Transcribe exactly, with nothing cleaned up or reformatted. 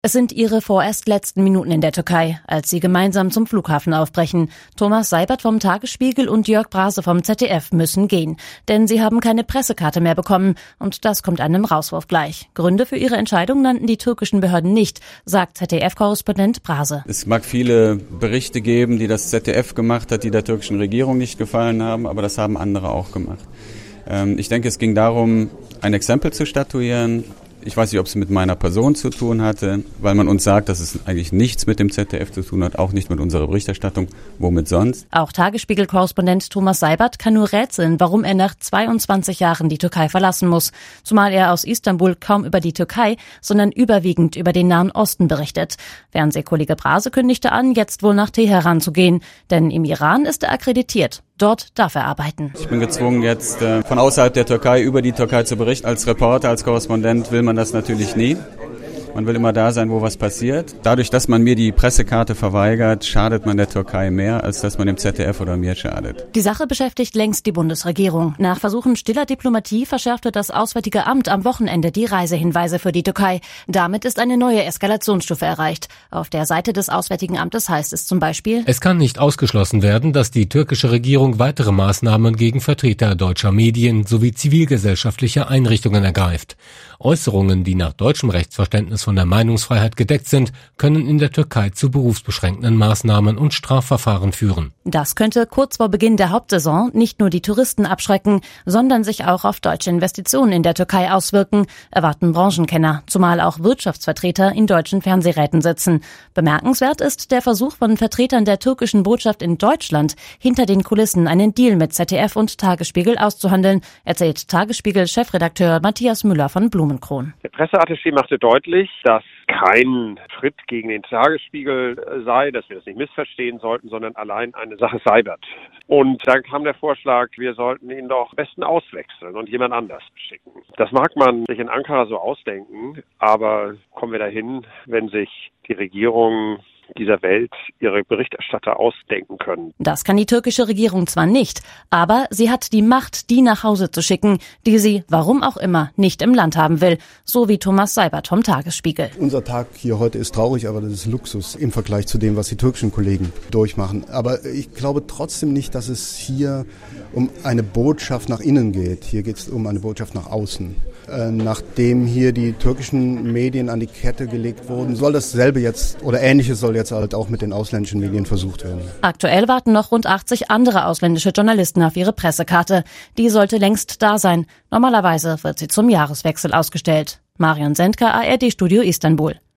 Es sind ihre vorerst letzten Minuten in der Türkei, als sie gemeinsam zum Flughafen aufbrechen. Thomas Seibert vom Tagesspiegel und Jörg Brase vom Z D F müssen gehen, denn sie haben keine Pressekarte mehr bekommen und das kommt einem Rauswurf gleich. Gründe für ihre Entscheidung nannten die türkischen Behörden nicht, sagt Z D F-Korrespondent Brase. Es mag viele Berichte geben, die das Z D F gemacht hat, die der türkischen Regierung nicht gefallen haben, aber das haben andere auch gemacht. Ähm, ich denke, es ging darum, ein Exempel zu statuieren. Ich weiß nicht, ob es mit meiner Person zu tun hatte, weil man uns sagt, dass es eigentlich nichts mit dem Z D F zu tun hat, auch nicht mit unserer Berichterstattung. Womit sonst? Auch Tagesspiegel-Korrespondent Thomas Seibert kann nur rätseln, warum er nach zweiundzwanzig Jahren die Türkei verlassen muss. Zumal er aus Istanbul kaum über die Türkei, sondern überwiegend über den Nahen Osten berichtet. Fernsehkollege Brase kündigte an, jetzt wohl nach Teheran zu gehen, denn im Iran ist er akkreditiert. Dort darf er arbeiten. Ich bin gezwungen, jetzt äh, von außerhalb der Türkei über die Türkei zu berichten. Als Reporter, als Korrespondent will man das natürlich nie. Man will immer da sein, wo was passiert. Dadurch, dass man mir die Pressekarte verweigert, schadet man der Türkei mehr, als dass man dem Z D F oder mir schadet. Die Sache beschäftigt längst die Bundesregierung. Nach Versuchen stiller Diplomatie verschärfte das Auswärtige Amt am Wochenende die Reisehinweise für die Türkei. Damit ist eine neue Eskalationsstufe erreicht. Auf der Seite des Auswärtigen Amtes heißt es zum Beispiel: Es kann nicht ausgeschlossen werden, dass die türkische Regierung weitere Maßnahmen gegen Vertreter deutscher Medien sowie zivilgesellschaftlicher Einrichtungen ergreift. Äußerungen, die nach deutschem Rechtsverständnis von der Meinungsfreiheit gedeckt sind, können in der Türkei zu berufsbeschränkenden Maßnahmen und Strafverfahren führen. Das könnte kurz vor Beginn der Hauptsaison nicht nur die Touristen abschrecken, sondern sich auch auf deutsche Investitionen in der Türkei auswirken, erwarten Branchenkenner, zumal auch Wirtschaftsvertreter in deutschen Fernsehräten sitzen. Bemerkenswert ist der Versuch von Vertretern der türkischen Botschaft in Deutschland, hinter den Kulissen einen Deal mit Z D F und Tagesspiegel auszuhandeln, erzählt Tagesspiegel-Chefredakteur Matthias Müller von Blumenkron. Der Presseattaché machte deutlich, dass kein Schritt gegen den Tagesspiegel sei, dass wir das nicht missverstehen sollten, sondern allein eine Sache Seibert. Und dann kam der Vorschlag, wir sollten ihn doch am besten auswechseln und jemand anders schicken. Das mag man sich in Ankara so ausdenken, aber kommen wir dahin, wenn sich die Regierung dieser Welt ihre Berichterstatter ausdenken können. Das kann die türkische Regierung zwar nicht, aber sie hat die Macht, die nach Hause zu schicken, die sie, warum auch immer, nicht im Land haben will, so wie Thomas Seibert vom Tagesspiegel. Unser Tag hier heute ist traurig, aber das ist Luxus im Vergleich zu dem, was die türkischen Kollegen durchmachen. Aber ich glaube trotzdem nicht, dass es hier um eine Botschaft nach innen geht. Hier geht es um eine Botschaft nach außen. Äh, nachdem hier die türkischen Medien an die Kette gelegt wurden, soll dasselbe jetzt oder Ähnliches soll jetzt halt auch mit den ausländischen Medien versucht werden. Aktuell warten noch rund achtzig andere ausländische Journalisten auf ihre Pressekarte. Die sollte längst da sein. Normalerweise wird sie zum Jahreswechsel ausgestellt. Marion Sendker, A R D Studio Istanbul.